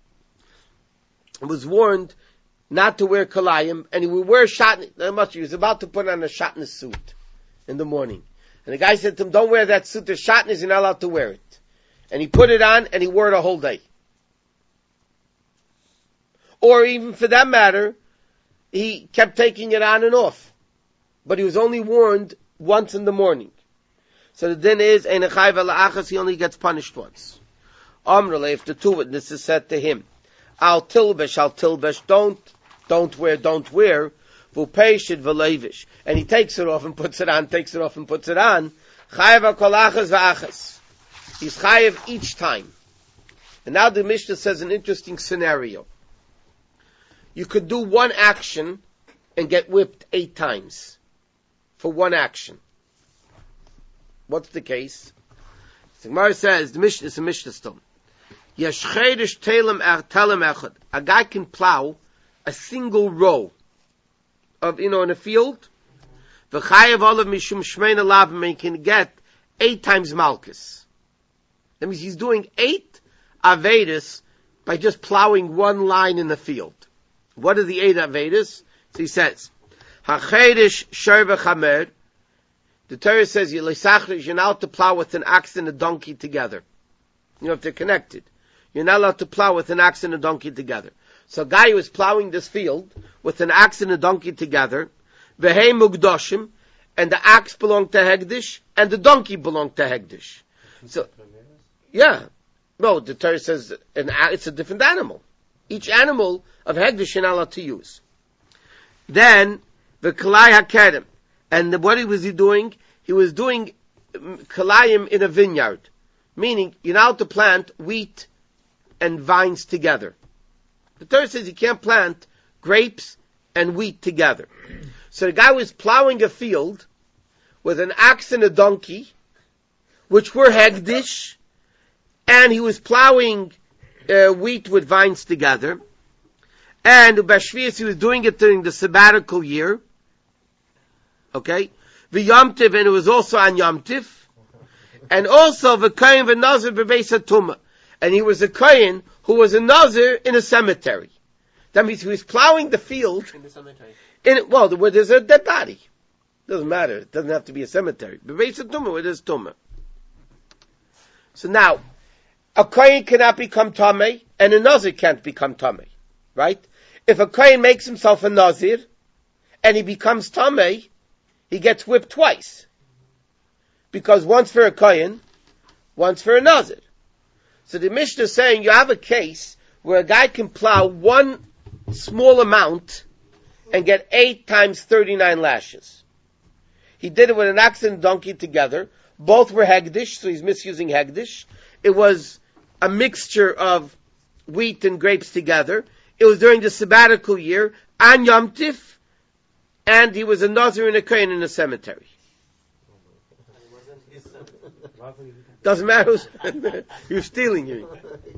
was warned not to wear kalayim, and he would wear shatnez, he was about to put on a shatnez suit in the morning. And the guy said to him, don't wear that suit, there's shatnez, you're not allowed to wear it. And he put it on, and he wore it a whole day. Or even for that matter, he kept taking it on and off. But he was only warned once in the morning. So the din is, he only gets punished once. Amrele, if the two witnesses said to him, Al tilbesh, al tilbesh, don't, don't wear, don't wear, v'upeshid v'leivish. And he takes it off and puts it on, takes it off and puts it on, chayav kol achas v'achas. He's chayav each time. And now the Mishnah says an interesting scenario. You could do one action and get whipped eight times for one action. What's the case? The Gemara says, the Mishnah is a Mishnah stone. Yeshchedish telem telem echad. A guy can plow a single row of, you know, in a field. V'chayev olav mishum shmein alav, and he can get eight times malchus. That means he's doing eight avedas by just plowing one line in the field. What are the eight Avedas? So he says, Hachedish Sherva Chamer. The Torah says, you're not allowed to plow with an ox and a donkey together. You know, if they're connected. You're not allowed to plow with an ox and a donkey together. So a guy who is plowing this field with an ox and a donkey together, Vehei Mugdoshim, and the ox belonged to Hegdish, and the donkey belonged to Hegdish. So, yeah. No, the Torah says an, it's a different animal. Each animal of Hegdish you're not allowed to use. Then, the Kalai HaKerem. And the, what was he doing? He was doing Kalayim in a vineyard. Meaning, you're not allowed to plant wheat and vines together. The Torah says you can't plant grapes and wheat together. So the guy was plowing a field with an ox and a donkey, which were Hegdish, and he was plowing Uh, wheat with vines together, and Bashvias he was doing it during the sabbatical year. Okay, the Yom Tiv, and it was also on Yom Tiv, and also the Kohen v'Nazir b'Beis HaTumah, and he was a Kohen who was a Nazir in a cemetery. That means he was plowing the field in the cemetery. In well, where there's a dead body. Doesn't matter. It doesn't have to be a cemetery. B'Beis HaTumah, where there's Tumah. So now, a Kohen cannot become Tamei, and a Nazir can't become Tamei. Right? If a Kohen makes himself a Nazir, and he becomes Tamei, he gets whipped twice. Because once for a Kohen, once for a Nazir. So the Mishnah is saying you have a case where a guy can plow one small amount and get eight times thirty-nine lashes. He did it with an ox and a donkey together. Both were Hegdish, so he's misusing Hegdish. It was a mixture of wheat and grapes together. It was during the sabbatical year, on Yom Tif, and he was a Nazir and a Kohen in a cemetery. Doesn't matter who's, you're stealing you.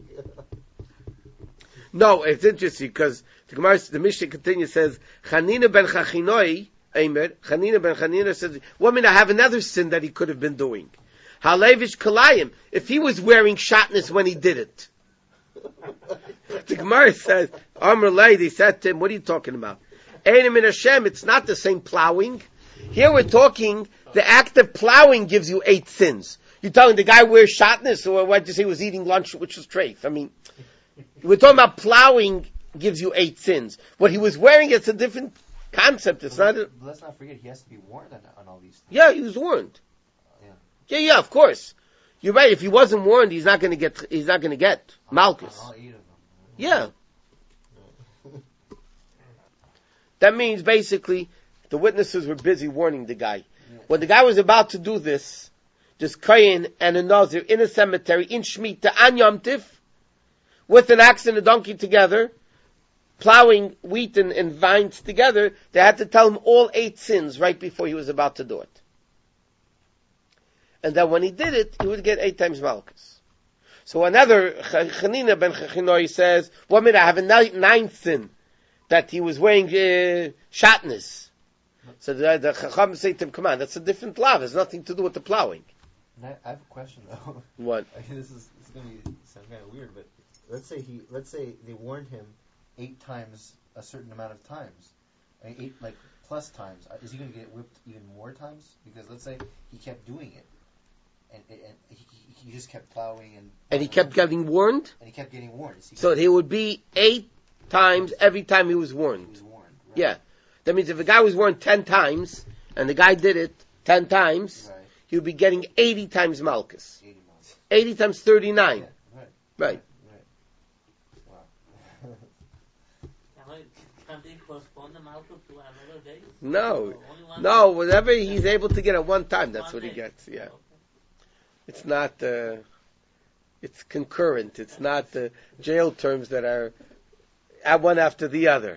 No, it's interesting, because the Gemara, the Mishnah continues, says, Chanina ben Chachinoi, Eimer, Chanina ben Chanina says, well, I mean, I have another sin that he could have been doing. Halevish Kalayim, if he was wearing shatnez when he did it, The Gemara says, Amr Lay, they said to him, what are you talking about? Einim in Hashem, it's not the same plowing. Here we're talking, the act of plowing gives you eight sins. You're telling the guy wears shatnez, or what you say was eating lunch, which was treif. I mean, we're talking about plowing gives you eight sins. What he was wearing, it's a different concept. It's but not. A, but let's not forget, he has to be warned on, on all these things. yeah, he was warned. Yeah. Yeah, yeah, of course. You're right. If he wasn't warned, he's not going to get. He's not going to get Malchus. On all eight of them. Yeah. That means basically the witnesses were busy warning the guy. Yeah. When the guy was about to do this, this Kayin and a Nazir in a cemetery in Shemitah on Yom Tif, with an axe and a donkey together, plowing wheat and, and vines together, they had to tell him all eight sins right before he was about to do it. And then when he did it, he would get eight times Malchus. So another Chanina ben Chachinoi says, one minute I have a ninth sin, that he was wearing uh, shatnez. So the, the Chacham say to him, come on, that's a different law. It has nothing to do with the plowing. I, I have a question though. What? I mean, this is this is going to sound kind of weird, but let's say he, let's say they warned him eight times a certain amount of times, I mean, eight like plus times. Is he going to get whipped even more times? Because let's say he kept doing it, and, and he, he just kept plowing and And he kept getting warned? and he kept getting warned. Is he So he would be eight times every time he was he warned. was warned. Right. Yeah. That means if a guy was warned ten times, and the guy did it ten times, Right. he would be getting eighty times Malchus. eighty months. eighty times thirty-nine. Yeah. Right. Right. Right. Wow. Can't they postpone the Malchus to another day? No. Only one No, day? whatever he's able to get at one time, that's One what he day. gets. Yeah. Okay. It's not, uh, it's concurrent. It's not the jail terms that are at one after the other.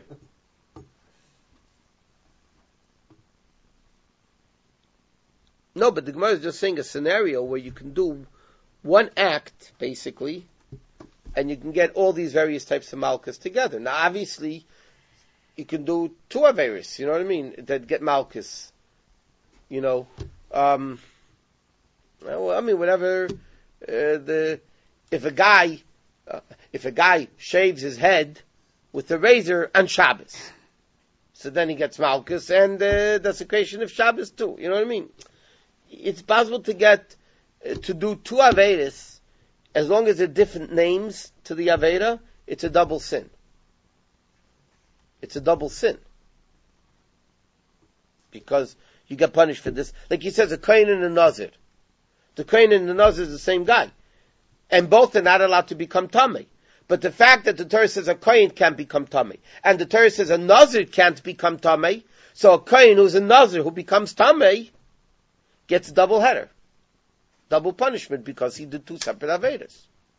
No, but the Gemara is just saying a scenario where you can do one act, basically, and you can get all these various types of malchus together. Now, obviously, you can do two averis, you know what I mean, that get malchus. You know, um, well, I mean, whatever, uh, the, if a guy, uh, if a guy shaves his head with a razor on Shabbos, so then he gets malchus, and uh, desecration of Shabbos too, you know what I mean? It's possible to get, uh, to do two averis, as long as they're different names to the avera, it's a double sin. It's a double sin. Because you get punished for this. Like he says, a kohen and a nazir. The kohen and the nazir is the same guy. And both are not allowed to become tamei. But the fact that the Torah says a kohen can't become tamei, and the Torah says a nazir can't become tamei, so a kohen who's a nazir who becomes tamei gets a double header. Double punishment because he did two separate avedas.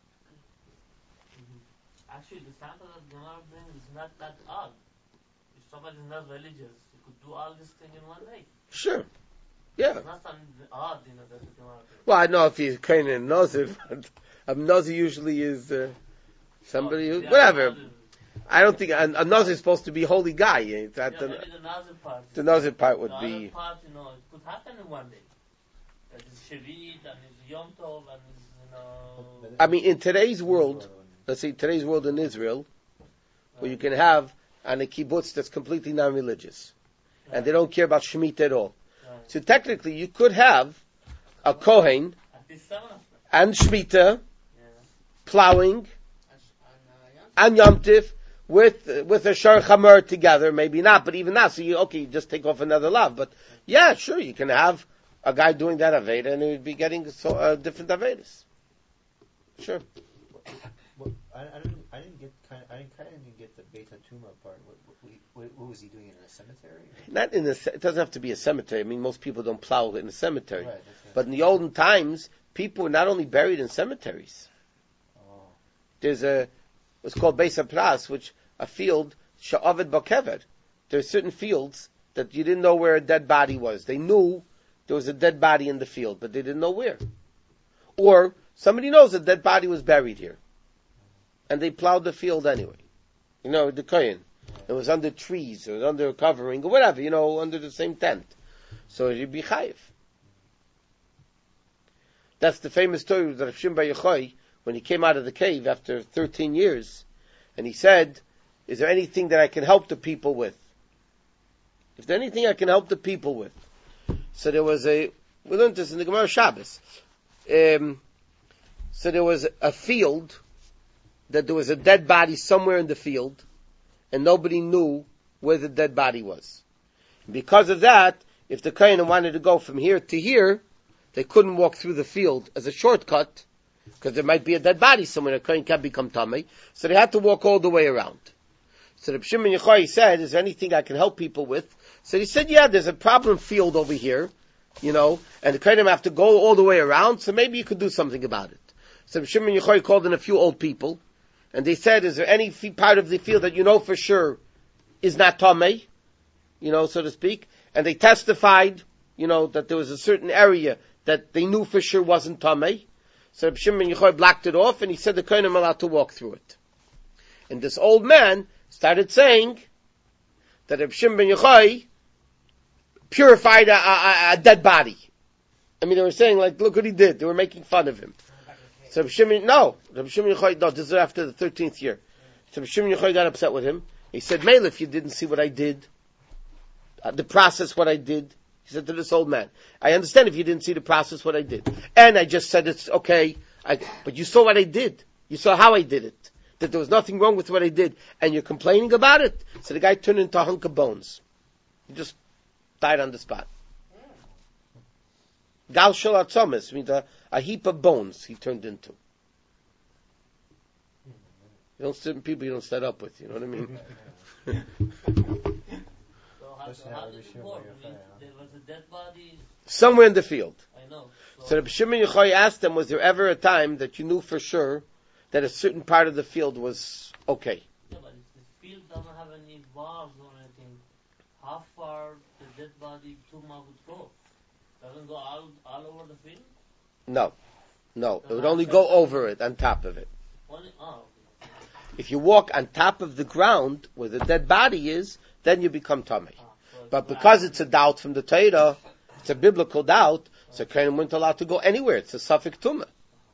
Actually, the sample that Gemara brings is not that odd. If somebody is not religious, he could do all this thing in one day. Sure. Yeah. It's not something odd, you know, that the Gemara brings. Well, I know if he's kohen and nazir, but a nazir usually is uh, somebody who, Yeah, whatever. Nazir- I don't think a, a nazir is supposed to be a holy guy. eh? That Yeah, the, maybe the Nazir part. the nazir part would the be. other part, you know, it could happen in one day. That is Shavit and is Yom Tov and is, you know... I mean, in today's world, let's say today's world in Israel, where you can have on a kibbutz that's completely non-religious, and they don't care about Shemitah at all. Right. So technically, you could have a kohen At least seven of them. and Shemitah Yeah. plowing And, uh, and Yom Tif with with a Shor Chamer together. Maybe not, but even that. So you okay? You just take off another lav. But yeah, sure, you can have a guy doing that aveda, and he would be getting so uh, different avedas. Sure. Well, I, I didn't. I didn't get. Kind of, I didn't kind of didn't get the Beta Tuma part. What, what, what, what was he doing in a cemetery? Not in the. It doesn't have to be a cemetery. I mean, most people don't plow in a cemetery. Right, that's right. But in the olden times, people were not only buried in cemeteries. Oh. There's a what's called Beis HaPras, which a field she'avid bakever. There are certain fields that you didn't know where a dead body was. They knew there was a dead body in the field, but they didn't know where. Or somebody knows a dead body was buried here, and they plowed the field anyway. You know, the kohen. It was under trees, it was under a covering, or whatever. You know, under the same tent. So it'd be chayiv. That's the famous story that Rav Shimon Bar Yochai when he came out of the cave after thirteen years, and he said, is there anything that I can help the people with? Is there anything I can help the people with? So there was a, we learned this in the Gemara Shabbos. Um, so there was a field, that there was a dead body somewhere in the field, and nobody knew where the dead body was. And because of that, if the Kohanim wanted to go from here to here, they couldn't walk through the field as a shortcut, because there might be a dead body somewhere, a Kohen can't become Tamei, so they had to walk all the way around. So the Shimon Yochai said, is there anything I can help people with? So he said, yeah, there's a problem field over here, you know, and the Kohanim have to go all the way around, so maybe you could do something about it. So the Shimon Yochai called in a few old people, and they said, is there any part of the field that you know for sure is not Tamei, you know, so to speak? And they testified, you know, that there was a certain area that they knew for sure wasn't Tamei. So Reb Shimon Yochai blocked it off, and he said the Kohanim are allowed to walk through it. And this old man started saying that Reb Shimon Yochai purified a, a, a dead body. I mean, they were saying, like, look what he did. They were making fun of him. So Reb Shimon, no, Reb Shimon Yochai, no, this is after the thirteenth year. So Reb Shimon Yochai got upset with him. He said, Meila, if you didn't see what I did, uh, the process, what I did, he said to this old man, I understand if you didn't see the process, what I did. And I just said it's okay, I, but you saw what I did. You saw how I did it. That there was nothing wrong with what I did. And you're complaining about it? So the guy turned into a hunk of bones. He just died on the spot. Gal shel atzomis means a, a heap of bones he turned into. You don't sit people you don't set up with, you know what I mean? So how, how did it work? I mean, there was a dead body. Somewhere in the field. I know. So, So Reb Shimon Yochai asked them, was there ever a time that you knew for sure that a certain part of the field was okay? yeah, but if the field doesn't have any bars or anything, how far the dead body tumah would go? Doesn't go all, all over the field? No. No. It would only go over it, on top of it. Only, oh, okay. If you walk on top of the ground where the dead body is, then you become Tamei. Ah, so it's But flat. because it's a doubt from the Torah, it's a biblical doubt, so Kohanim weren't allowed to go anywhere. It's a suffix tumah.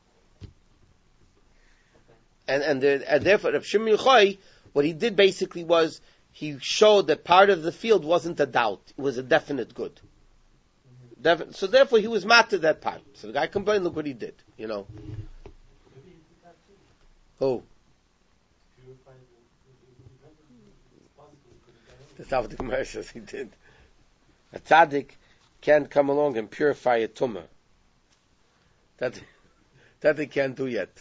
And, and, the, and therefore, Reb Shimon Yochai, what he did basically was, he showed that part of the field wasn't a doubt. It was a definite good. Defi- so therefore, he was mad to that part. So the guy complained, look what he did, you know. Maybe he did that too. Who? Purify the, it's possible he couldn't get That's not what the Gemara says he did. A tzaddik can't come along and purify a tumah. That, that they can't do yet.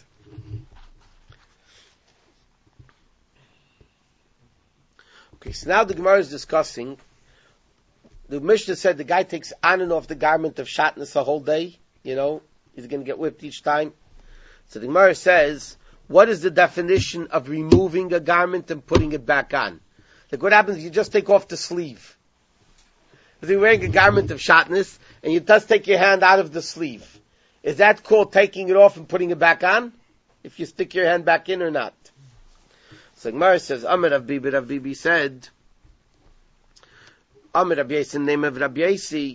Okay, so now the Gemara is discussing, the Mishnah said the guy takes on and off the garment of shatnez a whole day, you know, he's going to get whipped each time. So the Gemara says, what is the definition of removing a garment and putting it back on? Like what happens if you just take off the sleeve? If you're wearing a garment of shatnez and you just take your hand out of the sleeve, is that called taking it off and putting it back on? If you stick your hand back in or not? So Gemara says, Amar Rav Bibi, Rav Bibi said, Amar Rabbi Yasi, in the name of Rabbi Yasi,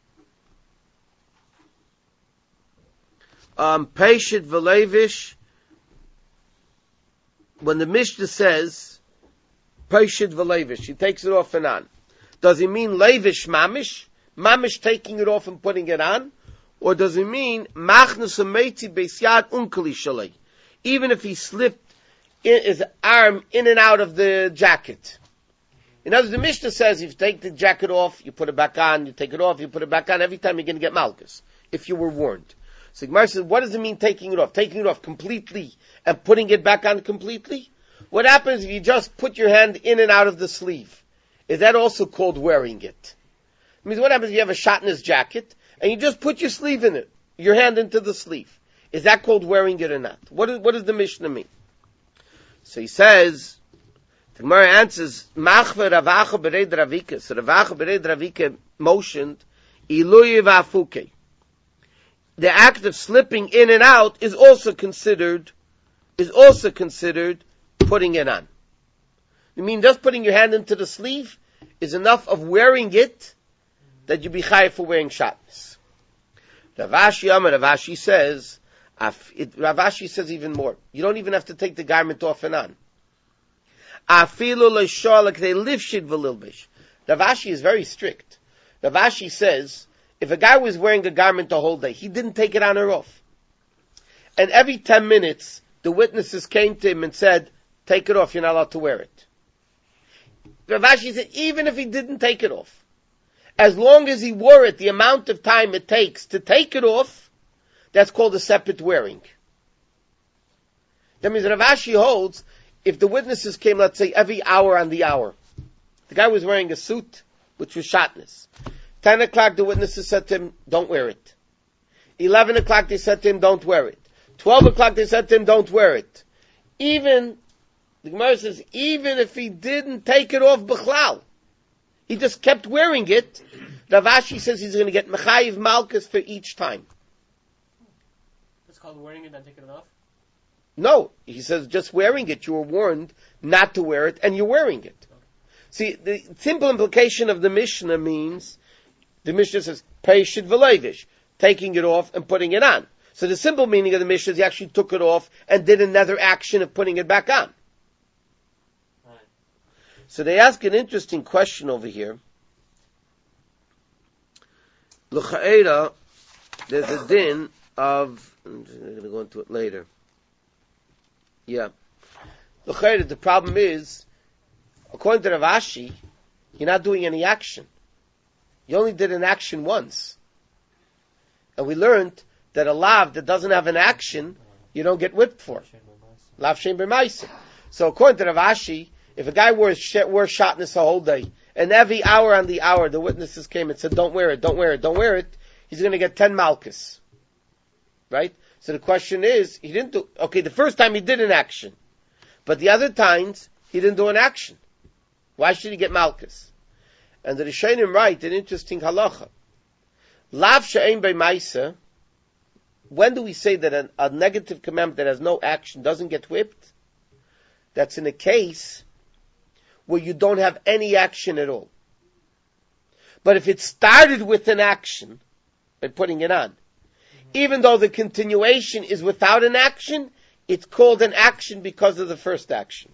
um, Peshit v'levish, when the Mishnah says, Peshit v'levish, he takes it off and on. Does he mean levish mamish? Mamish taking it off and putting it on? Or does he mean, Machnus ha'meiti b'syad unkali shalei? Even if he slipped in his arm in and out of the jacket. In other words, the Mishnah says if you take the jacket off, you put it back on, you take it off, you put it back on, every time you're going to get malchus, if you were warned. So Gemara says, what does it mean taking it off? Taking it off completely and putting it back on completely? What happens if you just put your hand in and out of the sleeve? Is that also called wearing it? I mean, what happens if you have a shatnez jacket and you just put your sleeve in it, your hand into the sleeve? Is that called wearing it or not? What, is, what does the Mishnah mean? So he says, the Gemara answers, Machve Ravacha Bereid Ravika. So Ravacha Bereid Ravika motioned, Iluye Vafuke. The act of slipping in and out is also considered, is also considered putting it on. You mean just putting your hand into the sleeve is enough of wearing it that you be chayav for wearing shatnez. Ravashi Amar Ravashi says, Af- it, Rav Ashi says even more. You don't even have to take the garment off and on. Afilu le'shor l'knei lifshid v'lilbish. Rav Ashi is very strict. Rav Ashi says, if a guy was wearing a garment the whole day, he didn't take it on or off. And every ten minutes, the witnesses came to him and said, take it off, you're not allowed to wear it. Rav Ashi said, even if he didn't take it off, as long as he wore it, the amount of time it takes to take it off, that's called a separate wearing. That means Rav Ashi holds, if the witnesses came, let's say, every hour on the hour, the guy was wearing a suit, which was shatnez. Ten o'clock, the witnesses said to him, don't wear it. Eleven o'clock, they said to him, don't wear it. Twelve o'clock, they said to him, don't wear it. Even, the Gemara says, even if he didn't take it off b'chlal, he just kept wearing it, Rav Ashi says he's going to get mechayiv malchus for each time. It's called wearing it and taking it off? No, he says just wearing it. You were warned not to wear it, and you're wearing it. Okay. See, the simple implication of the Mishnah means, the Mishnah says, Peishid v'leivish, taking it off and putting it on. So the simple meaning of the Mishnah is he actually took it off and did another action of putting it back on. Right. So they ask an interesting question over here. L'cha'era, there's a din of, I'm going to go into it later. Yeah. L'cha'era, the problem is, according to Rav Ashi, you're not doing any action. You only did an action once. And we learned that a lav that doesn't have an action, you don't get whipped for. Lav shem b'maisa. So according to Rav Ashi, if a guy wears, wears shatnez the whole day, and every hour on the hour the witnesses came and said, don't wear it, don't wear it, don't wear it, he's going to get ten malchus. Right? So the question is, he didn't do, okay, the first time he did an action, but the other times, he didn't do an action. Why should he get malchus? And the Rishonim write an interesting halacha. Lav she'ein b'maisa, when do we say that a, a negative commandment that has no action doesn't get whipped? That's in a case where you don't have any action at all. But if it started with an action, by putting it on, even though the continuation is without an action, it's called an action because of the first action.